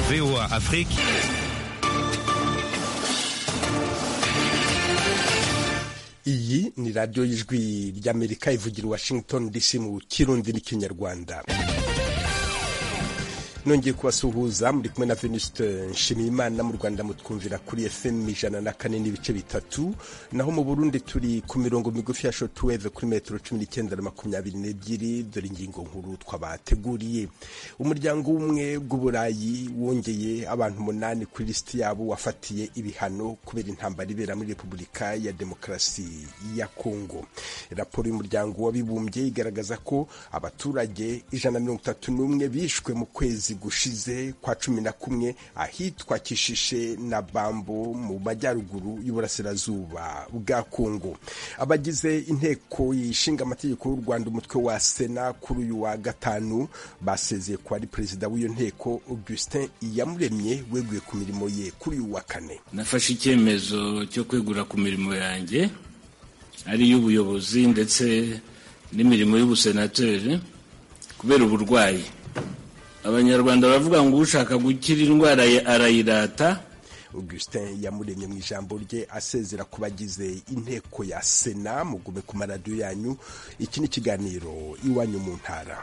VOA Afrique. Iyi ni radio y'ijwi ry'Amerika ivugira Washington DC mu Kirundi n'Ikinyarwanda. Nongeye kubasuhuza muri kumwe na Venuste Nshimiyimana. Mu Rwanda mutwumvira kuri FM 104.3, naho mu Burundi turi ku mirongo migufi ya shortwave kuri metero 19 na 22. Dore ingingo nkuru twabateguriye. Umuryango umwe bw'Uburayi wongeye abantu 8 kuri listi yabo wafatiye ibihano kubera intambara ibera muri Repubulika ya Demokarasi ya Kongo. Raporo y'umuryango w'abibumbye igaragaza ko abaturage 131 bishwe mu kwezi gushize kwa 11 ahitwa Kishishe na Bambo mu majyaruguru y'uburasirazuba bwa Kongo. Abagize inteko yishinga amategeko y'u Rwanda umutwe wa Sena kuri uyu wa gatanu basezeye ko ari perezida w'iyo nteko Augustin Iyamuremye weguye ku mirimo ye kuri uyu wa kane. Nafashe icyemezo cyo kwegura ku mirimo yanjye ari y'ubuyobozi ndetse n'imirimo y'ubusenateri kubera uburwayi. Abanyarwanda bavuga ngo ushaka gukira indwara arayirata. Augustin Iyamuremye mu ijambo rye asezera ku bagize inteko ya Sena. Mugume ku maradiyo yanyu, iki ni ikiganiro Iwanyu mu Ntara.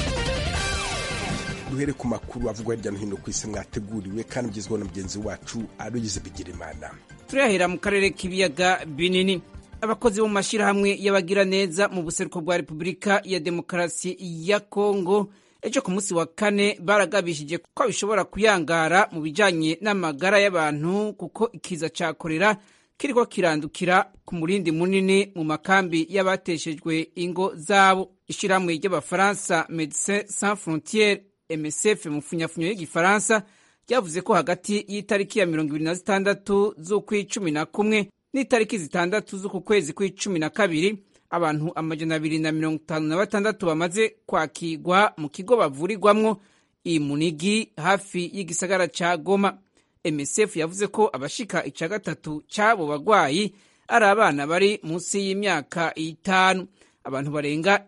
Duhere ku makuru avugwa hirya no hino ku isi mwateguriwe kandi ugezweho na mugenzi wacu Aloyize Bigirimana. Turahera mu karere k'ibiyaga binini. Abakozi bo mu mashirahamwe y'abagira neza mu buseruko bwa Repubulika ya Demokarasi ya Kongo ejo ku munsi wa kane baragabishije ko bishobora kuyangara mu bijanye n'amagara y'abantu kuko ikiza ca kolera kiriko kirandukira ku murindi munini mu makambi y'abateshejwe ingo zabo. Ishirahamwe ry'Abafaransa Médecins Sans Frontières MSF mu funyafunyo y'igifaransa ryavuze ko hagati y'itariki ya 26 z'ukwicumi na kumwe n'itariki 6 z'uku kwezi kw'icumi na kabiri abantu 256 bamaze kwakirwa mu kigo bavurirwamwo i Munigi hafi y'igisagara ca Goma. MSF yavuze ko abashika ica gatatu c'abo bagwayi ari abana bari munsi y'imyaka 5. Abantu barenga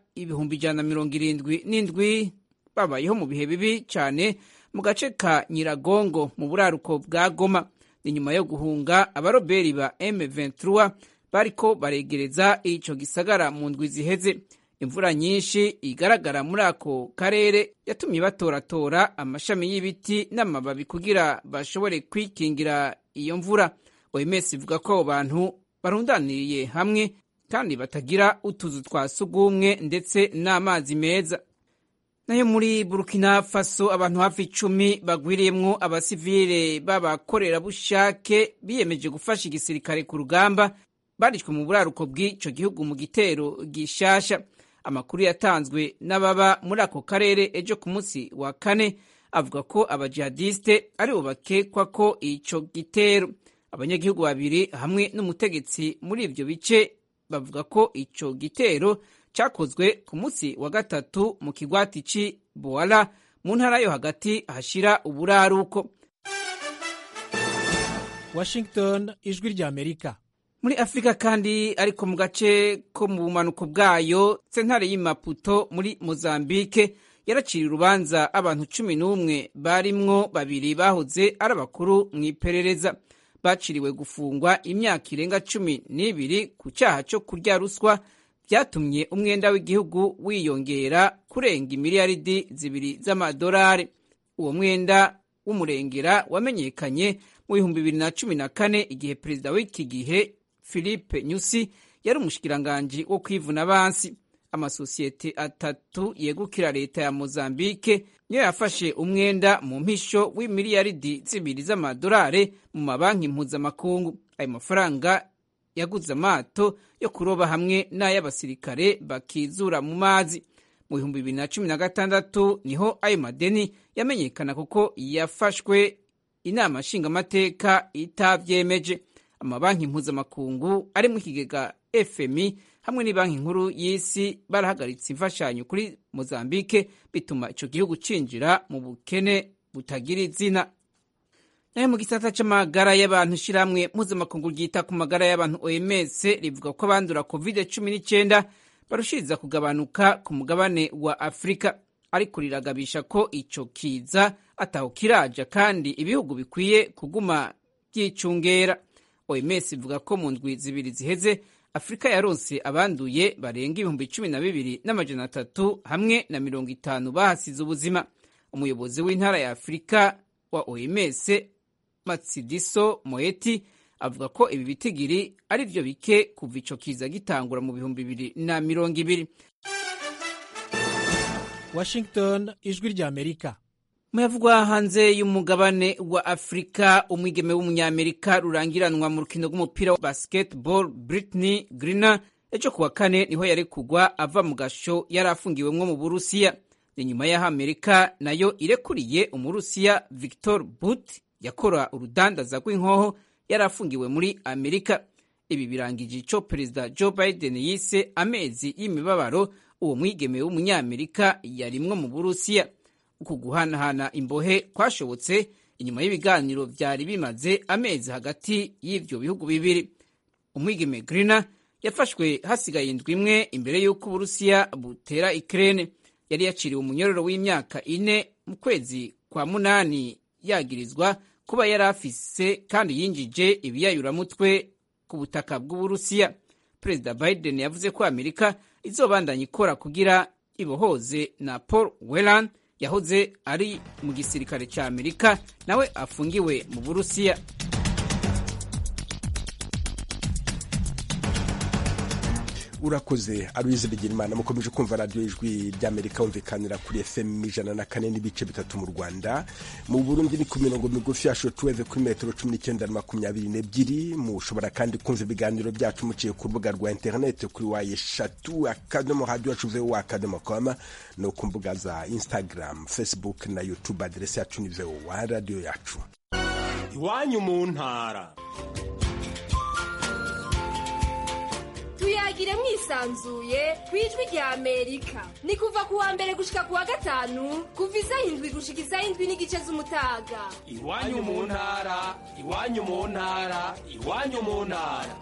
177 babayeho mu bihe bibi cyane mu gace ka Nyiragongo mu buraruko bwa Goma. Ni nyuma yo guhunga abaroberi ba M23 bariko baregereza ico gisagara mu ndwi ziheze. Imvura nyinshi igaragara muri ako karere yatumye batoratora amashami y'ibiti n'amababi kugira bashobore kwikingira iyo mvura. OMS ivuga ko abo bantu barundaniriye hamwe kandi batagira utuzu twa sugumwe ndetse n'amazi meza. Nayo muri Burkina Faso abantu hafi 10 bagwiriyemwo abasivile b'abakorerabushake biyemeje gufasha igisirikare ku rugamba barishwe mu buraruko bw'ico gihugu mu gitero gishasha. Amakuru yatanzwe n'ababa muri ako karere ejo ku munsi wa kane avuga ko abajihadiste ari bo bakekwa ko ico gitero. Abanyagihugu babiri hamwe n'umutegetsi muri ivyo bice bavuga ko ico gitero cakozwe ku munsi wa gatatu mu kigwati ci Boala mu ntara yo hagati hashira uburaruko. Washington, ijwi rya Amerika. Muri Afrika kandi ariko mu gace ko mu bumanuko bwayo sentare y'Imaputo muri Mozambique yaraciriye urubanza abantu 11 barimwo babiri bahoze ari abakuru mu iperereza. Baciriwe gufungwa imyaka irenga 12 ku cyaha cyo kurya ruswa byatumye umwenda w'igihugu wiyongera kurenga miliyaridi 2 z'amadolari. Uwo mwenda w'umurengera wamenyekanye mu 2014 igihe perezida w'iki gihe Philippe Nyusi yari umushikiranganji wo kwivuna abansi. Amasosiyete atatu yegukira leta ya Mozambique niyo yafashe umwenda mu mpisho w'imiliyaridi 2 z'amadolari mu mabanki mpuzamakungu. Ayo mafaranga yaguze amato yo kuroba hamwe n'ay'abasirikare bakizura mu mazi. Mu 2016 niho ayo madeni yamenyekana kuko yafashwe inama nshingamateka itavyemeje. Amabanki mpuzamakungu ari mu kigega FMI hamwe n'ibanki nkuru y'isi barahagaritse imfashanyo kuri Mozambique bituma ico gihugu cinjira mu bukene butagira izina. Nayo mu gisata c'amagara y'abantu shiramwe mpuzamakungu ryita ku magara y'abantu OMS rivuga ko abandura COVID-19 barushiriza kugabanuka ku mugabane wa Afrika. ariko riragabisha ko ico kiza ataho kiraja kandi ibihugu bikwiye kuguma byicungera. OMS ivuga ko mu ndwi zibiri ziheze Afrika yaronse abanduye barenga 12,300 hamwe na 50 bahasize ubuzima. Umuyobozi w'intara ya Afrika wa OMS Matsidiso Moeti avuga ko ibi bitigiri ari byo bike kuva ico kiza gitangura mu 2020. Washington, ijwi rya Amerika. Muyavugwa hanze y'umugabane wa Afrika, umwigeme w'umunyamerika rurangiranwa mu rukino rw'umupira wa basketball Brittney Griner ejo kuwa kane niho yari kugwa ava mu gasho yari afungiwemwo mu Burusiya. Ni nyuma y'aho Amerika nayo irekuriye Umurusiya Victor Bout yakora urudandaza rw'inkoho yari afungiwe muri Amerika. Ibi birangije ico Perezida Joe Biden yise amezi y'imibabaro uwo mwigeme w'umunyamerika yarimwo mu Burusiya. Uku guhanahana imbohe kwashobotse inyuma y'ibiganiro vyari bimaze amezi hagati y'ivyo bihugu bibiri. Umwigeme Griner yafashwe hasigaye indwi imwe imbere y'uko Uburusiya butera Ukraine. Yari yaciriwe umunyororo w'imyaka 4 mu kwezi kwa munani yagirizwa kuba yari afise kandi yinjije ibiyayuramutwe ku butaka bw'Uburusiya. Perezida Biden yavuze ko Amerika izobandanya ikora kugira ibohoze na Paul Whelan yahoze ari mu gisirikare ca Amerika nawe afungiwe mu Burusiya. Urakoze Aloise Bigirimana. Mukomeje kumva radio ijwi ry'Amerika umvikanira kuri FM 104.3 mu Rwanda. Mu Burundi ni ku mirongo migufi ya shortwave kuri metero 1922. Mushobora kandi kumva ibiganiro byacu muciye ku rubuga rwa internet kuri www.radio.com no ku mbuga za Instagram, Facebook na YouTube. Adresse yacu ni VOA radio yacu. Iwanyu mu ntara. Tuyagire mwisanzuye kwijwi rya Amerika. Ni kuva kuwa mbere gushika kuwa gatanu kuva 7 gushika 7 n'igice z'umutaga. Iwanyu mu ntara, iwanyu mu ntara, iwanyu mu ntara.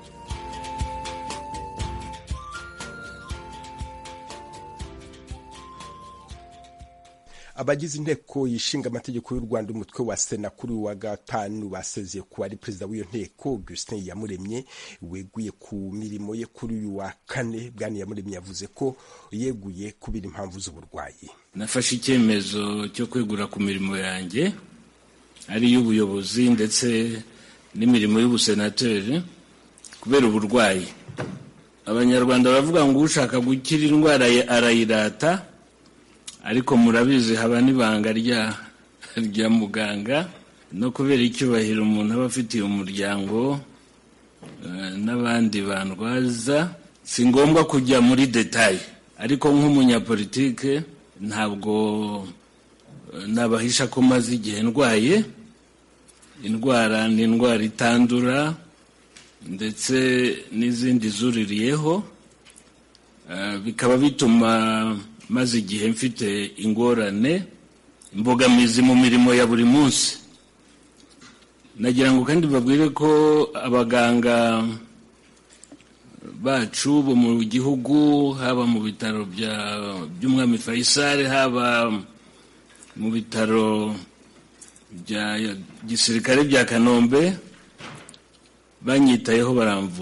Abagize inteko yishinga amategeko y'u Rwanda umutwe wa Sena kuri wa gatanu basezeye ku ari perezida w'iyo nteko Augustin Iyamuremye weguye ku mirimo ye kuri uyu wa kane. Bwana Iyamuremye yavuze ko yeguye kubira impamvu z'uburwayi. Nafashe icyemezo cyo kwegura ku mirimo yanjye ari y'ubuyobozi ndetse n'imirimo y'ubusenateri kubera uburwayi. Abanyarwanda baravuga ngo ushaka gukira indwara arayirata, ariko murabizi haba n'ibanga rya muganga no kubera icyubahiro umuntu aba afitiye umuryango n'abandi bandwaza. Si ngombwa kujya muri detail, ariko nk'umunyapolitike ntabwo nabahisha ko maze igihe ndwaye. Indwara ni indwara itandura ndetse n'izindi zuririyeho, bikaba bituma maze igihe mfite ingorane, imbogamizi mu mirimo ya buri munsi. Nagira ngo kandi babwire ko abaganga bacu bo mu gihugu, haba mu bitaro by'Umwami Faisal, haba mu bitaro bya gisirikare bya Kanombe, banyitayeho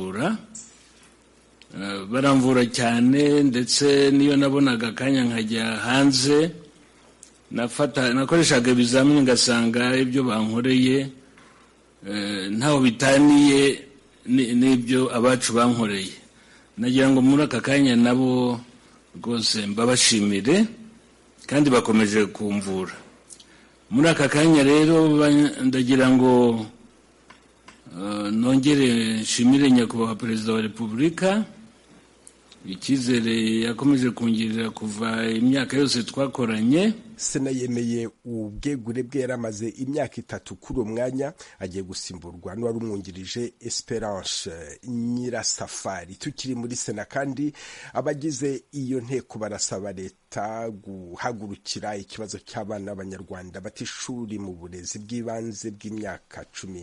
baramvura cyane, ndetse niyo nabonaga akanya nkajya hanze nakoreshaga ibizamini ngasanga ibyo bankoreye ntaho bitaniye n'ibyo abacu bankoreye. Nagira ngo muri aka kanya nabo rwose mbabashimire kandi bakomeje kumvura. Muri aka kanya rero ndagira ngo nongere nshimire nyakubahwa Perezida wa Repubulika icyizere yakomeje kungirira kuva imyaka yose twakoranye, Sena yemeye ubwegure bwe yaramaze imyaka 3 kuri uwo mwanya, agiye gusimburwa n'uwari umwungirije Esperance Nyirasafari. Tukiri muri Sena kandi abagize iyo nteko barasaba leta guhagurukira ikibazo cy'abana b'Abanyarwanda batishuri mu burezi bw'ibanze bw'imyaka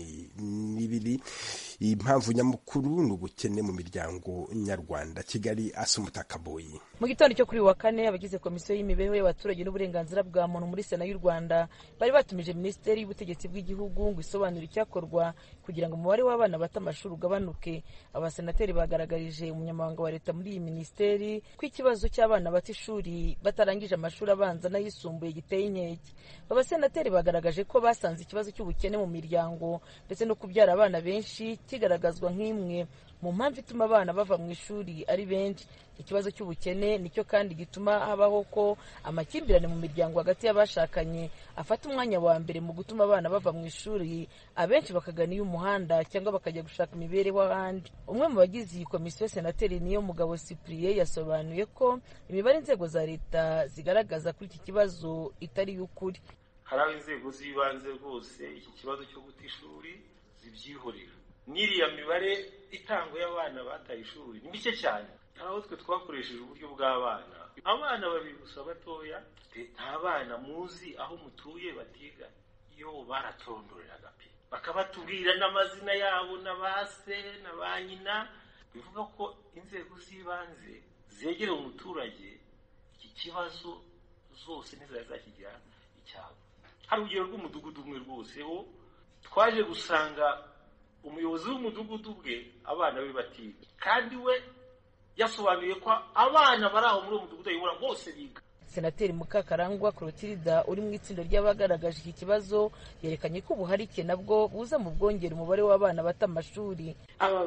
12. Impamvu nyamukuru n'ubukene mu miryango nyarwanda. Kigali, Asumuta Kaboyi. Mu gitondo cyo kuri wa kane abagize komisiyo y'imibereho y'abaturage n'uburenganzira bwa muntu muri Sena y'u Rwanda bari batumije Minisiteri y'Ubutegetsi bw'Igihugu ngo isobanure icyakorwa kugira ngo umubare w'abana bata amashuri ugabanuke. Abasenateri bagaragarije umunyamabanga wa leta muri iyi minisiteri ko ikibazo cy'abana bata ishuri batarangije amashuri abanza n'ayisumbuye giteye inkeke. Abasenateri bagaragaje ko basanze ikibazo cy'ubukene mu miryango ndetse no kubyara abana benshi kigaragazwa nk'imwe mu mpamvu ituma abana bava mu ishuri ari benshi. Ikibazo cy'ubukene nicyo kandi gituma habaho ko amakimbirane mu miryango hagati y'abashakanye afata umwanya wa mbere mu gutuma abana bava mu ishuri, abenshi bakagana iy'umuhanda cyangwa bakajya gushaka imibereho ahandi. Umwe mu bagize iyi komisiyo, Senateri Niyomugabo Cyprien, yasobanuye ko imibare inzego za leta zigaragaza kuri iki kibazo itari y'ukuri. Hari aho inzego z'ibanze rwose iki kibazo cyo guta ishuri zibyihorera. N'iriya mibare itangwa y'abana bataye ishuri ni mike cyane. Aho twe twakoresheje uburyo bw'abana, abana babiri gusa batoya, nta bana muzi aho mutuye batiga, iyo baratondoreraga pe bakabatubwira n'amazina yabo n'abase na ba nyina. Bivuga ko inzego z'ibanze zegera umuturage iki kibazo zose ntizazakigira icyabo. Hari urugero rw'umudugudu umwe rwose ho twaje gusanga umuyobozi w'umudugudu bwe abana be batiga, kandi we yasobanuye ko abana bari aho muri uwo mudugudu ayobora bose biga. Senateri Mukakarangwa Clotilde uri mu itsinda ry'abagaragaje iki kibazo yerekanye ko ubuharike nabwo buza mu bwongera umubare w'abana bata amashuri. Aba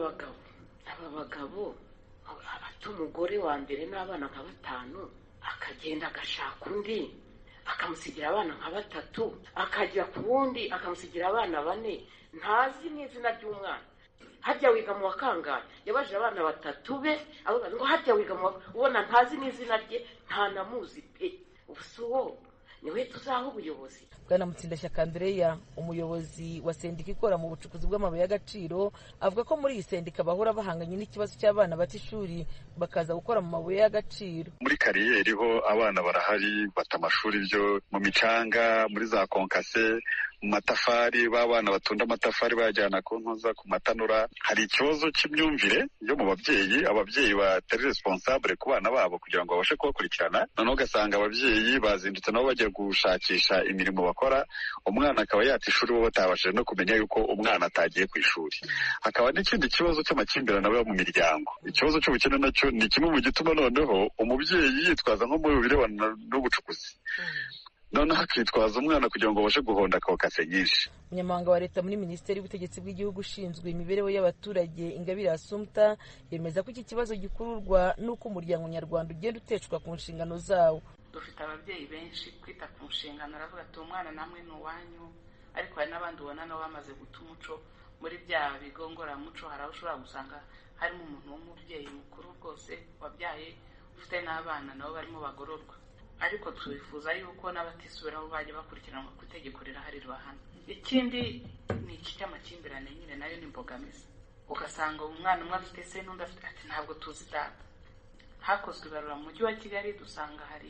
bagabo ata umugore wa mbere n'abana nka 5 akagenda agashaka undi akamusigira abana nka 3, akajya ku wundi akamusigira abana 4, ntazi n'izina ry'umwana. Hajya wiga mu wakangaye yabaje abana 3 be, avuga ngo hajya wiga mu ubona ntazi n'izina rye, nta namuzi pe. Ubusuwo niwe tuzaho ubuyobozi. Bwana Mutsindashyaka Andrea, umuyobozi wa sendika ikora mu bucukuzi bw'amabuye y'agaciro, avuga ko muri iyi sendika bahora bahanganye n'ikibazo cy'abana bata ishuri bakaza gukora mu mabuye y'agaciro. Muri kariyeri ho abana barahari bata amashuri byo mu micanga, muri za konkase, mu matafari, b'abana batunda amatafari bajyana ku nkoza ku matanura. Hari ikibazo cy'imyumvire yo mu ababyeyi batari responsable ku bana babo kugira ngo babashe kubakurikirana. Noneho ugasanga ababyeyi bazindutse nabo bajya gushakisha imirimo bakora, umwana akaba yata ishuri bo batabashije no kumenya yuko umwana atagiye ku ishuri. Hakaba n'ikindi kibazo cy'amakimbirane aba mu miryango. Ikibazo cy'ubukene nacyo ni kimwe mu gituma noneho umubyeyi yitwaza nko mu birebana n'ubucukuzi, noneho akitwaza umwana kugira ngo babashe guhonda kokase nyinshi. Umunyamabanga wa leta muri Minisiteri y'Ubutegetsi bw'Igihugu ushinzwe imibereho y'abaturage Ingabire Assumpta yemeza ko iki kibazo gikururwa n'uko umuryango nyarwanda ugenda uteshwa ku nshingano zawo. Dufite ababyeyi benshi kwita ku nshingano, aravuga ati umwana namwe ni uwanyu, ariko hari n'abandi ubona nabo bamaze guta umuco. Muri bya bigongoramuco hari aho ushobora gusanga harimo umuntu w'umubyeyi mukuru rwose wabyaye ufite n'abana nabo barimo bagororwa, ariko twifuza yuko n'abatisubiraho bajya bakurikiranwa ku itegeko rirahari ribahana. Ikindi ni iki cy'amakimbirane nyine nayo ni imbogamizi, ugasanga umwana umwe afite se n'undi afite ati ntabwo tuzi data. Hakozwe ibarura mu mujyi wa Kigali dusanga hari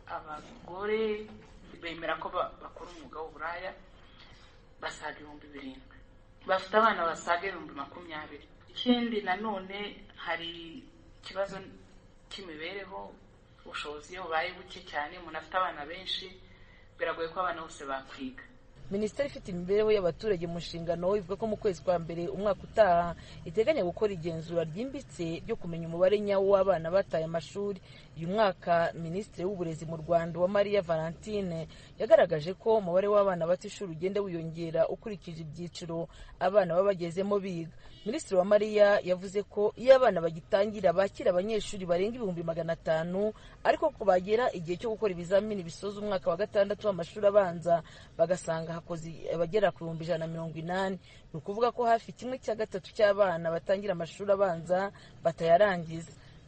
abagore bemera ko bakora umwuga w'uburaya basaga 7,000, bafite abana basaga 20,000. Ikindi nanone hari ikibazo cy'imibereho, ubushobozi iyo bubaye buke cyane, umuntu afite abana benshi biragoye ko abana bose bakwiga. Minisiteri ifite imibereho y'abaturage mu nshingano ivuga ko mu kwezi kwa mbere umwaka utaha iteganya gukora igenzura ryimbitse ryo kumenya umubare nyawo w'abana bataye amashuri. Uyu mwaka Minisitiri w'Uburezi mu Rwanda Uwamariya Valentine yagaragaje ko umubare w'abana bata ishuri ugenda wiyongera ukurikije ibyiciro abana baba bagezemo biga. Minisitiri Uwamariya yavuze ko iyo abana bagitangira bakira abanyeshuri barenga 500, ariko ko bagera igihe cyo gukora ibizamini bisoza umwaka wa 6 w'amashuri abanza bagasanga hakoze abagera ku 180. Ni ukuvuga ko hafi 1/3 cy'abana batangira amashuri abanza batayarangiza.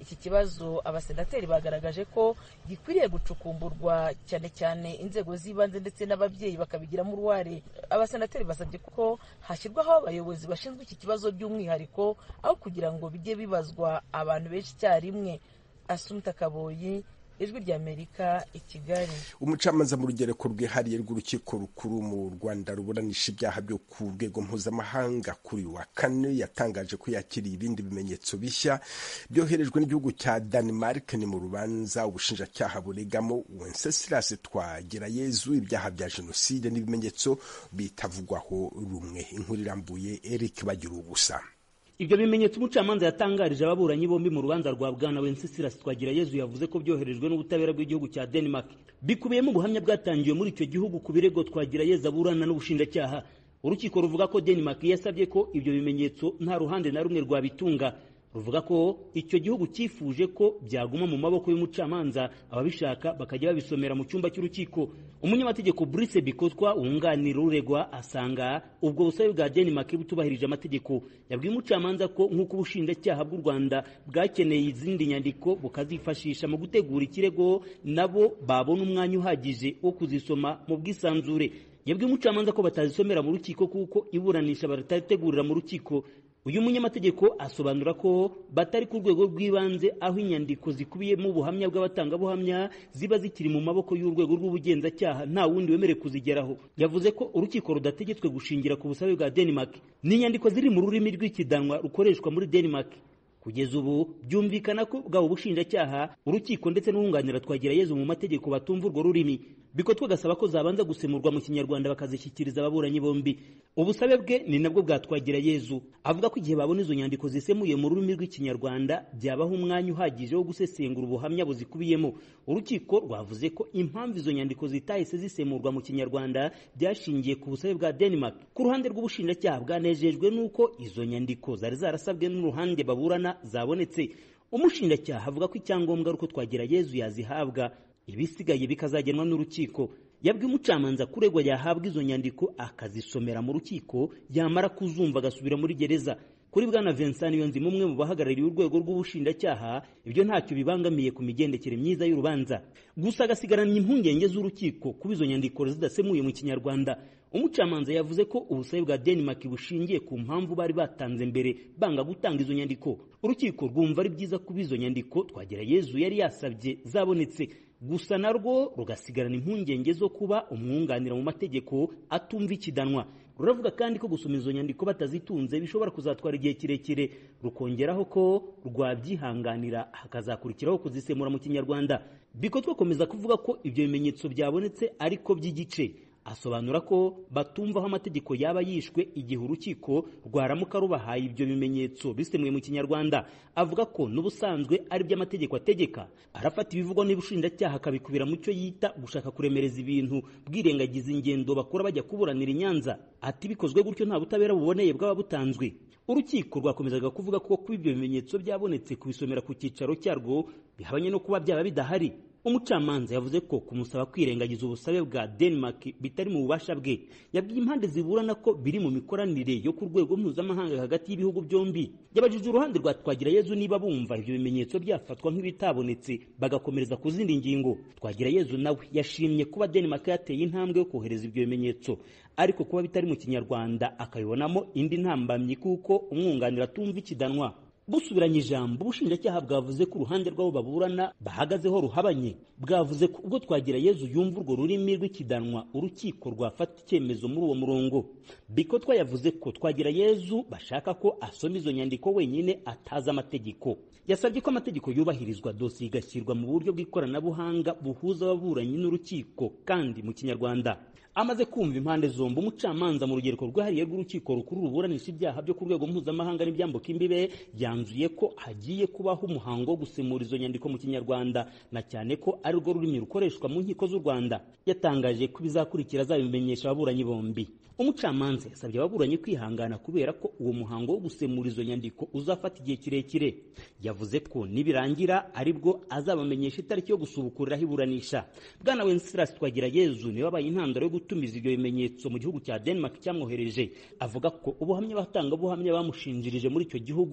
iki kibazo abasenateri bagaragaje ko gikwiriye gucukumburwa cyane cyane inzego z'ibanze ndetse n'ababyeyi bakabigiramo uruhare. Abasenateri basabye ko hashyirwaho abayobozi bashinzwe iki kibazo by'umwihariko aho kugira ngo bijye bibazwa abantu benshi icyarimwe. Asumta Kaboyi, Ijwi ry'Amerika, i Kigali. Umucamanza mu rugereko rwihariye rw'urukiko rukuru mu Rwanda ruburanisha ibyaha byo ku rwego mpuzamahanga kuri wa kane yatangaje ko yakiriye ibindi bimenyetso bishya byoherejwe n'igihugu cya Denmark. Ni mu rubanza ubushinjacyaha buregamo Wenceslas Twagirayezu ibyaha bya jenoside n'ibimenyetso bitavugwaho rumwe. Inkuru irambuye Eric Bagiruwubusa. Ibyo bimenyetso umucamanza yatangarije ababuranyi bombi mu rubanza rwa Bwana Wenceslas Twagirayezu yavuze ko byoherejwe n'ubutabera bw'igihugu cya Denmark, bikubiyemo ubuhamya bwatangiwe muri icyo gihugu ku birego Twagirayezu aburana n'ubushinjacyaha. Urukiko ruvuga ko Denmark yasabye ko ibyo bimenyetso nta ruhande na rumwe rwabitunga. Ruvuga ko icyo gihugu cyifuje ko byaguma mu maboko y'umucamanza, ababishaka bakajya babisomera mu cyumba cy'urukiko. Umunyamategeko Brice Bikotwa wunganira uregwa asanga ubwo busabe bwa Denmark butubahirije amategeko. Yabwiye umucamanza ko nk'uko ubushinjacyaha bw'u Rwanda bwakeneye izindi nyandiko bukazifashisha mu gutegura ikirego, nabo babona umwanya uhagije wo kuzisoma mu bwisanzure. Yabwiye umucamanza ko batazisomera mu rukiko kuko iburanisha batategurira mu rukiko. Uyu munyamategeko asobanura ko batari ku rwego rw'ibanze aho inyandiko zikubiyemo ubuhamya bw'abatangabuhamya ziba zikiri mu maboko y'urwego rw'ubugenzacyaha, nta wundi wemerewe kuzigeraho. Yavuze ko urukiko rudategetswe gushingira ku busabe bwa Denmark. Ni inyandiko ziri mu rurimi rw'ikidanwa rukoreshwa muri Denmark. Kugeza ubu byumvikana ko bwabo ubushinjacyaha, urukiko ndetse n'uwunganira Twagirayezu mu mategeko batumva urwo rurimi. Bikotwa gasaba ko zabanza gusemurwa mu Kinyarwanda bakazishyikiriza ababuranyi bombi. Ubusabe bwe ni nabwo bwa Twagirayezu. Avuga ko igihe babona izo nyandiko zisemuye mu rurimi rw'Ikinyarwanda byabaho umwanya uhagije wo gusesengura ubuhamya buzikubiyemo. Urukiko rwavuze ko impamvu izo nyandiko zitahise zisemurwa mu Kinyarwanda byashingiye ku busabe bwa Denmark. Ku ruhande rw'ubushinjacyaha bwanejejwe n'uko izo nyandiko zari zarasabwe n'uruhande baburana zabonetse. Umushinjacyaha avuga ko icyangombwa ari uko Twagirayezu yazihabwa, ibisigaye bikazagenwa n'urukiko. Yabwiye umucamanza kuregwa yahabwa izo nyandiko akazisomera mu rukiko, yamara kuzumva agasubira muri gereza. Kuri Bwana Vincent Niyonzima, umwe mu bahagarariye urwego rw'ubushinjacyaha, ibyo ntacyo bibangamiye ku migendekere myiza y'urubanza. Gusa agasigarana impungenge z'urukiko kuba izo nyandiko zidasemuye mu Kinyarwanda. Umucamanza yavuze ko ubusabe bwa Denmark bushingiye ku mpamvu bari batanze mbere banga gutanga izo nyandiko. Urukiko rwumva ari byiza kuba izo nyandiko Twagirayezu yari yasabye zabonetse, gusa narwo rugasigarana impungenge zo kuba umwunganira mu mategeko atumva ikidanwa. Ruravuga kandi ko gusoma izo nyandiko batazitunze bishobora kuzatwara igihe kirekire, rukongeraho ko rwabyihanganira hakazakurikiraho kuzisemura mu Kinyarwanda. Bikotwa komeza kuvuga ko ibyo bimenyetso byabonetse ariko by'igice. Asobanura ko batumva aho amategeko yaba yishwe igihe urukiko rwaramuka rubahaye ibyo bimenyetso bisemuye mu Kinyarwanda. Avuga ko n'ubusanzwe ari byo amategeko ategeka. Arafata ibivugwa n'ubushinjacyaha akabikubira mu cyo yita gushaka kuremereza ibintu, bwirengagiza ingendo bakora bajya kuburanira i Nyanza. Ati bikozwe gutyo nta butabera buboneye bwaba butanzwe. Urukiko rwakomezaga kuvuga ko kuba ibyo bimenyetso byabonetse kubisomera ku cyicaro cyarwo bihabanye no kuba byaba bidahari. Umucamanza yavuze ko kumusaba kwirengagiza ubusabe bwa Denmark bitari mu bubasha bwe. Yabwiye impande ziburana ko biri mu mikoranire yo ku rwego mpuzamahanga hagati y'ibihugu byombi. Yabajije uruhande rwa Twagirayezu niba bumva ibyo bimenyetso byafatwa nk'ibitabonetse bagakomereza ku zindi ngingo. Twagirayezu nawe yashimye kuba Denmark yateye intambwe yo kohereza ibyo bimenyetso, ariko kuba bitari mu Kinyarwanda akabibonamo indi ntambamyi kuko umwunganira atumva ikidanwa. Busubiranye ijambo, ubushinjacyaha bwavuze ko uruhande rw'abo baburana bahagazeho ruhabanye. Bwavuze ko ubwo Twagirayezu yumva urwo rurimi rw'ikidanwa urukiko rwafata icyemezo muri uwo murongo. Bikotwa yavuze ko Twagirayezu bashaka ko asoma izo nyandiko wenyine atazi amategeko. Yasabye ko amategeko yubahirizwa, dosiye igashyirwa mu buryo bw'ikoranabuhanga buhuza ababuranyi n'urukiko kandi mu Kinyarwanda. Amaze kumva impande zombi, umucamanza mu rugereko rwahariye rw'urukiko rukuru ruburanisha ibyaha byo ku rwego mpuzamahanga n'ibyambuka imbibe yanzuye ko hagiye kubaho umuhango wo gusemura izo nyandiko mu Kinyarwanda, na cyane ko ari rwo rurimi rukoreshwa mu nkiko z'u Rwanda. Yatangaje ko bizakurikira azabimenyesha ababuranyi bombi. Umucamanza yasabye ababuranyi kwihangana kubera ko uwo muhango wo gusemura izo nyandiko uzafata igihe kirekire. Yavuze ko nibirangira aribwo azabamenyesha itariki yo gusubukuriraho iburanisha. Bwana Wenceslas Twagirayezu niwe wabaye intandaro yo gutumiza ibyo bimenyetso mu gihugu cya Denmark cyamwohereje. Avuga ko ubuhamya batangabuhamya bamushinjirije muri icyo gihugu buhabanye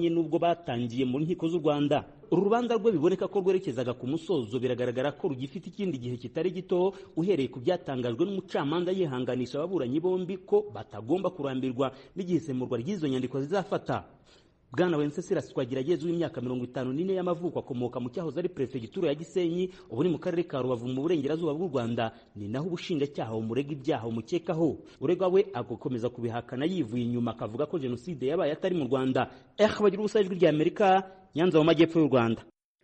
binyuranye n'ubwo batangiye mu nkiko z'u Rwanda. Uru rubanza rwe biboneka ko rwerekezaga ku musozo, biragaragara ko rugifite ikindi gihe kitari gito, uhereye ku byatangajwe n'umucamanza yihanganisha ababuranyi bombi ko batagomba kurambirwa n'igihe isemurwa ry'izo nyandiko zizafata. Bwana Wenceslas Twagirayezu w'imyaka 54 y'amavuko akomoka mu cyahoze ari prefegitura ya Gisenyi, ubu ni mu karere ka Rubavu mu burengerazuba bw'u Rwanda, ni naho ubushinjacyaha umurega ibyaha umukekaho. Uregwa we agakomeza kubihakana yivuye inyuma, akavuga ko jenoside yabaye atari mu Rwanda. Bagira ubusa ijwi rya Amerika, Nyanza mu majyepfo y'u Rwanda.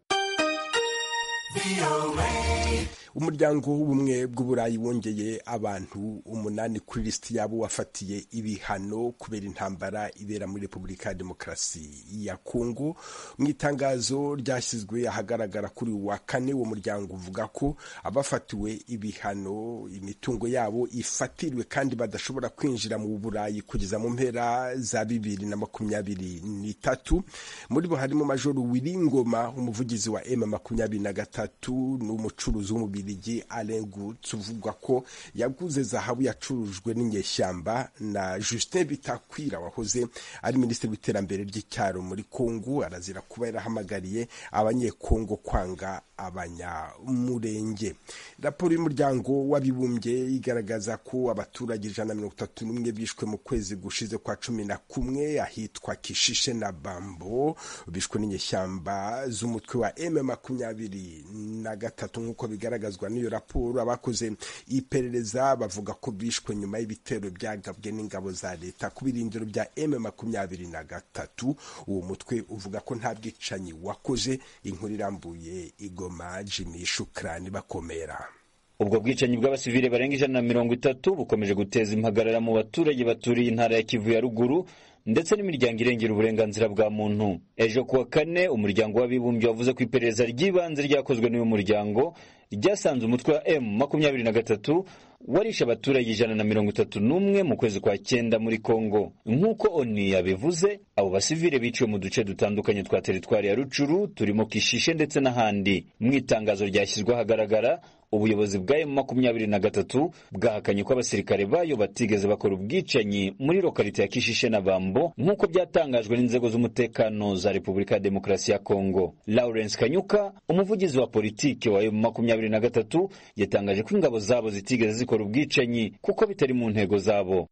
Umuryango w'ubumwe bw'Uburayi wongeye abantu 8 kuri listi yabo wafatiye ibihano kubera intambara ibera muri Repubulika ya Demokarasi ya Kongo. Mu itangazo ryashyizwe ahagaragara kuri wa kane, uwo muryango uvuga ko abafatiwe ibihano imitungo yabo ifatirwe kandi badashobora kwinjira mu Burayi kugeza mu mpera za 2023. Muri bo harimo Major Wiringoma, umuvugizi wa M23 n'umucuruzi w'umubiri Alain Gutz, uvuga ko yaguze zahabu yacurujwe n'inyeshyamba na Justin Bitakwira wahoze ari minisitiri w'iterambere ry'icyaro muri Kongo. Arazira kuba yarahamagariye abanyekongo kwanga abanyamurenge. Raporo y'umuryango w'abibumbye igaragaza ko abaturage 131 bishwe mu kwezi gushize kwa 11 ahitwa Kishishe na Bambo, bishwe n'inyeshyamba z'umutwe wa M23 nk'uko bigaragazwa n'iyo raporo. Abakoze iperereza bavuga ko bishwe nyuma y'ibitero byagabwe n'ingabo za leta ku birindiro bya M23. Uwo mutwe uvuga ko nta bwicanyi wakoze. Inkuru irambuye Igoma, Jimmy Shukrani Bakomera. Ubwo bwicanyi bw'abasivile barenga 130 bukomeje guteza impagarara mu baturage baturiye intara ya Kivu ya ruguru ndetse n'imiryango irengera uburenganzira bwa muntu. Ejo kuwa kane, umuryango w'abibumbye wavuze ko iperereza ry'ibanze ryakozwe n'uyu muryango ryasanze umutwe wa M23 warisha abaturage 131 mu kwezi kwa 9 muri Kongo. Nk'uko ONU yabivuze, abo basivile biciwe mu duce dutandukanye twa teritwari ya Rucuru, turimo Kishishe ndetse n'ahandi. Mu itangazo ryashyizwe ahagaragara, ubuyobozi bwa M23 bwahakanye ko abasirikare bayo batigeze bakora ubwicanyi muri lokalite ya Kishishe na Bambo nk'uko byatangajwe n'inzego z'umutekano za Repubulika ya Demokarasi ya Kongo. Lawrence Kanyuka, umuvugizi wa politiki wa M23, yatangaje ko ingabo zabo zitigeze zikora ubwicanyi kuko bitari mu ntego zabo.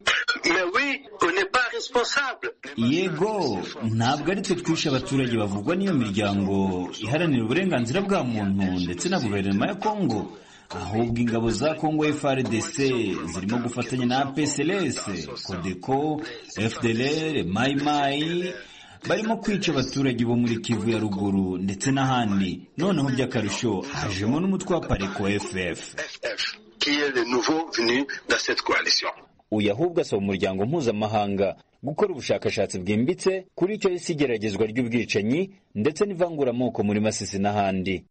Yego, ntabwo ari twe twishe abaturage bavugwa n'iyo miryango iharanira uburenganzira bwa muntu ndetse na guverinoma ya Kongo, ahubwo ingabo za Kongo FARDC zirimo gufatanya na PSLS, Codeco, FDLR, Mai Mai barimo kwica abaturage bo muri Kivu ya ruguru ndetse n'ahandi. Noneho by'akarusho hajemo n'umutwe wa Pareko FF qui est le nouveau venu dans cette coalition. Uyahubwa asaba umuryango mpuzamahanga gukora ubushakashatsi bwimbitse kuri icyo isigeragezwa ry'ubwicanyi ndetse n'ivanguramoko muri Masisi n'ahandi.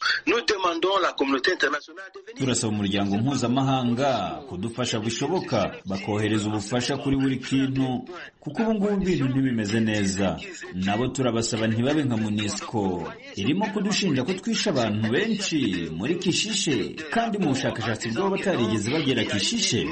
Turasaba umuryango mpuzamahanga kudufasha bishoboka, bakohereza ubufasha kuri buri kintu, kuko ubu ngubu ibintu ntibimeze neza. Nabo turabasaba ntibabe nka MONUSCO irimo kudushinja ko twisha abantu benshi muri Kishishe, kandi mu bushakashatsi bwabo batarigeze bagera Kishishe.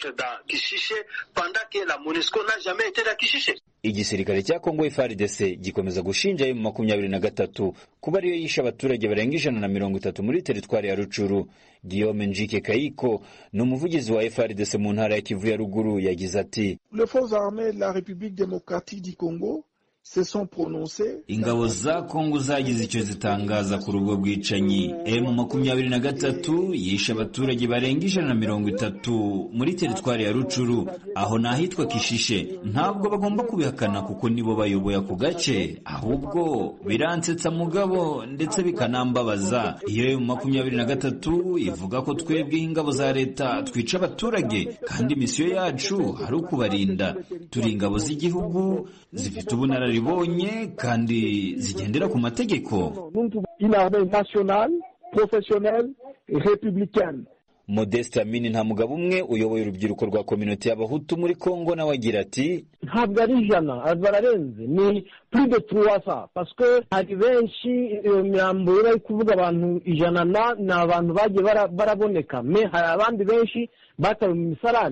Igisirikare cya Kongo FARDC gikomeza gushinja M23 kuba ariyo yisha abaturage barenga 130 muri teritwari ya Rucuru. Guillaume Njike Kayiko ni umuvugizi wa FARDC mu ntara ya Kivu ya ruguru, yagize ati: Les forces armées de la République démocratique du Congo ingabo za Kongo zagize icyo zitangaza kuri ubwo bwicanyi. M23 yishe abaturage barenga 130 muri teritwari ya Rucuru, aho nahitwa Kishishe. Ntabwo bagomba kubihakana kuko nibo bayoboye ako gace, ahubwo biransetsa mugabo ndetse bikanambabaza iyo M23 ivuga ko twebwe ingabo za leta twica abaturage, kandi misiyo yacu hari ukubarinda. Turi ingabo z'igihugu zifite ubunararibonye kandi zigendera ku mategeko. Modeste Amini nta mugabo umwe uyoboye urubyiruko rwa community y'abahutu muri Kongo, nawe agira ati: ntabwo ari 100, bararenze, ni plus de 300 parce que hari benshi imyambo iri kuvuga abantu 100 na abantu bagiye baraboneka, me hari abandi benshi batawe mu misarani.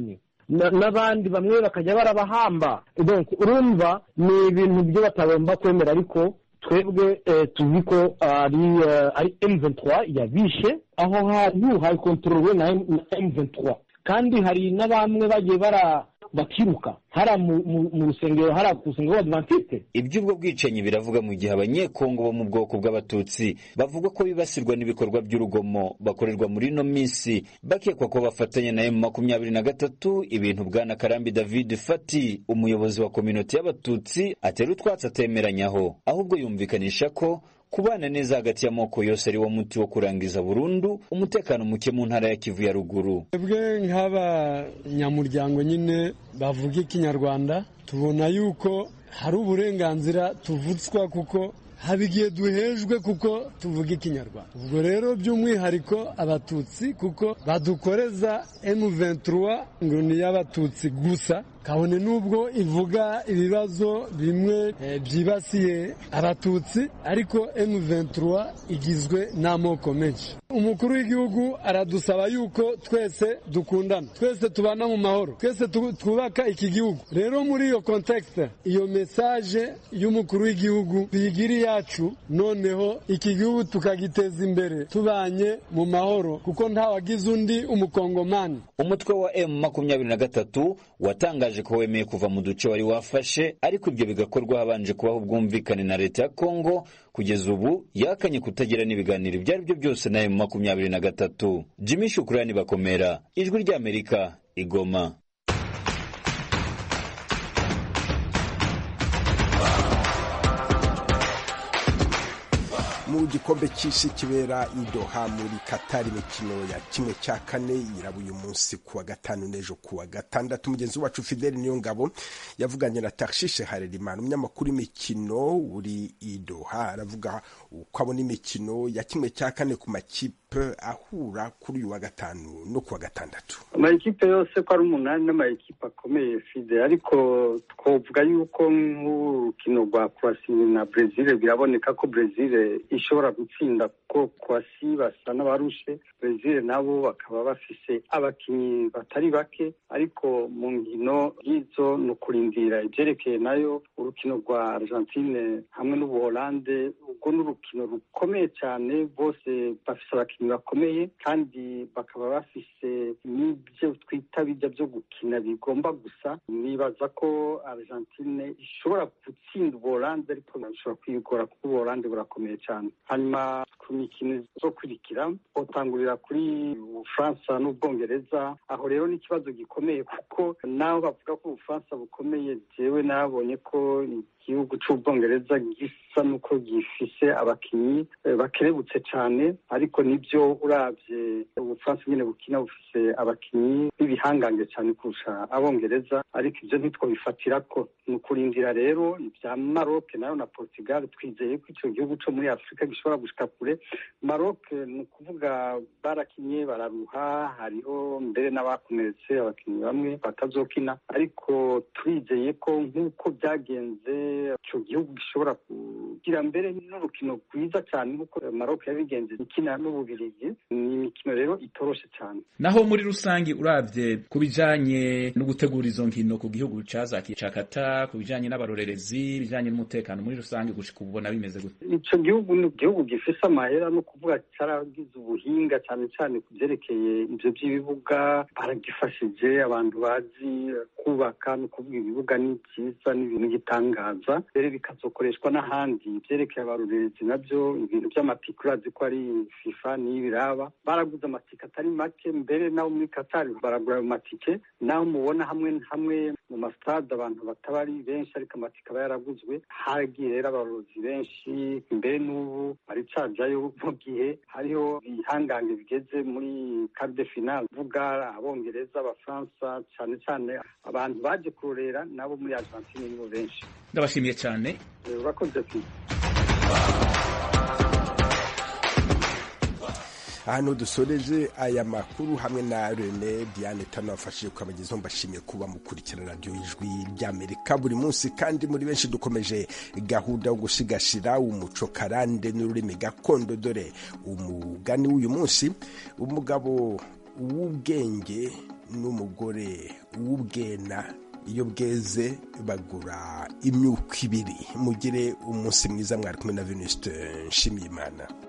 n'abandi bamwe bakajya barabahamba. Donc urumva ni ibintu byo batagomba kwemera, ariko twebwe tuzi ko ari M23 yabishe aho hantu hari kontrolwe na M23, kandi hari n'abamwe bagiye bakiruka hara mu rusengero, hara ku rusengero rw'Adventiste. Iby'ubwo bwicanyi biravuga mu gihe abanyekongo bo mu bwoko bw'abatutsi bavuga ko bibasirwa n'ibikorwa by'urugomo bakorerwa muri ino minsi, bakekwa ko bafatanya na M23, ibintu Bwana Karambi David Fati, umuyobozi wa community y'abatutsi, atera utwatsi atemeranyaho, ahubwo yumvikanisha ko kubana neza hagati y'amoko yose ari wo muti wo kurangiza burundu umutekano muke mu ntara ya Kivu ya ruguru. Twebwe nk'abanyamuryango nyine bavuga ikinyarwanda tubona yuko hari uburenganzira tuvutswa, kuko haba igihe duhejwe kuko tuvuga ikinyarwanda. Ubwo rero by'umwihariko abatutsi, kuko badukoreza M23 ngo ni y'abatutsi gusa, kabone n'ubwo ivuga ibibazo bimwe byibasiye abatutsi, ariko M23 igizwe n'amoko menshi. Umukuru w'igihugu aradusaba yuko twese dukundana, twese tubana mu mahoro, twese twubaka iki gihugu. Rero muri iyo context, iyo message y'umukuru w'igihugu tuyigiri yacu, noneho iki gihugu tukagiteza imbere tubanye mu mahoro, kuko nta wagize undi umukongomani. Umutwe wa M23 watangaje ko wemeye kuva mu duce wari wafashe, ariko ibyo bigakorwa habanje kubaho ubwumvikane na leta ya Kongo. Kugeza ubu yakanye kutagira n'ibiganiro ibyo ari byo byose na M23. Jimmy Shukrani Bakomera, Ijwi ry'Amerika, Igoma. Mu gikombe cy'isi kibera i Doha muri Qatar, imikino ya kimwe cya kane iraba uyu munsi kuwa gatanu n'ejo kuwa gatandatu. Mugenzi wacu Fidel Niyongabo yavuganye na Tarshishe Harerimana, umunyamakuru w'imikino uri i Doha, aravuga uko abona imikino ya kimwe cya kane ku makipe ahura kuri uyu wa gatanu no kuwa gatandatu. Amakipe yose ko ari 8 n'amakipe akomeye Fidel, ariko twovuga yuko nk'urukino rwa Croatia na Brazil biraboneka ko Brazil ishobora gutsinda, kuko Croatia basa n'abarushe, Brazil nabo bakaba bafise abakinyi batari bake, ariko mu nkino y'izo no kurindira ibyerekeye nayo urukino rwa Argentine hamwe n'Ubuholande. Ubwo n'urukino rukomeye cyane, bose bafise abakinyi bakomeye, kandi bakaba bafise n'ibyo twita bijya byo gukina bigomba gusa. Nibaza ko Argentine ishobora gutsinda Ubuholande, ariko bashobora kwigora kuko Ubuholande burakomeye cyane. Hanyuma ku mikino zo kurikira utangurira kuri Ubufaransa n'Ubwongereza, aho rero ni ikibazo gikomeye, kuko naho bavuga ko Ubufaransa bukomeye, jewe nabonye ko igihugu cy'Ubwongereza gisa nuko gifise abakinyi bakerebutse cyane, ariko nibyo uravye Ubufaransa nyine bukina bufise abakinyi b'ibihangange cyane kurusha Abongereza, ariko ibyo ntitwobifatira ko. Nukurindira rero ibya Maroc nayo na Portugal, twizeye ko icyo gihugu cyo muri Afrika gishobora gushika kure. Maroc ni ukuvuga barakinye bararuha, hariho mbere n'abakomeretse abakinyi bamwe batazokina, ariko twizeye ko nk'uko byagenze icyo gihugu gishobora kugira mbere n'urukino rwiza cyane nk'uko Maroc yabigenze ikina n'Ububirigi. Ni imikino rero itoroshe cyane. Naho muri rusange uravye ku bijanye no gutegura izo nkino ku gihugu cazakiye ca Qatar, ku bijanye n'abarorerezi, bijanye n'umutekano muri rusange gushika ubona bimeze gute? Ico gihugu ni igihugu gifise amahera, no kuvuga cyaragize ubuhinga cyane cyane kuvyerekeye ivyo by'ibibuga, baragifashije abantu bazi kubaka, no kuvuga ibibuga ni byiza, n'ibintu gitangaza. Rero bikazokoreshwa n'ahandi byerekeye abarorerezi, nabyo ibintu by'amatike urazi ko ari FIFA n'ibiraba, baraguze amatike atari make, mbere naho muri Qatar baragura amatike, naho mubona hamwe mu mastade abantu bataba ari benshi, ariko amatike aba yaraguzwe. Hagiye rero abarozi benshi, mbere n'ubu baricajayo mu gihe hariho ibihangange bigeze muri quart de finale, vuga Abongereza, Abafaransa, cyane cyane abantu baje kurorera nabo muri Argentine nibo benshi. Ndabashimiye cyane. Urakoze pe. Hano dusoreje aya makuru hamwe na Rene Diane tanafashije kwabagezaho. Mbashimiye kuba mukurikira radio Ijwi ry'Amerika buri munsi, kandi muri benshi dukomeje gahunda yo gusigashira umuco karande n'ururimi gakondo. Dore umugani w'uyu munsi: umugabo w'ubwenge n'umugore w'ubwena iyo bweze bagura imyuka 2. mugire umunsi mwiza, mwari kumwe na Venuste Nshimiyimana.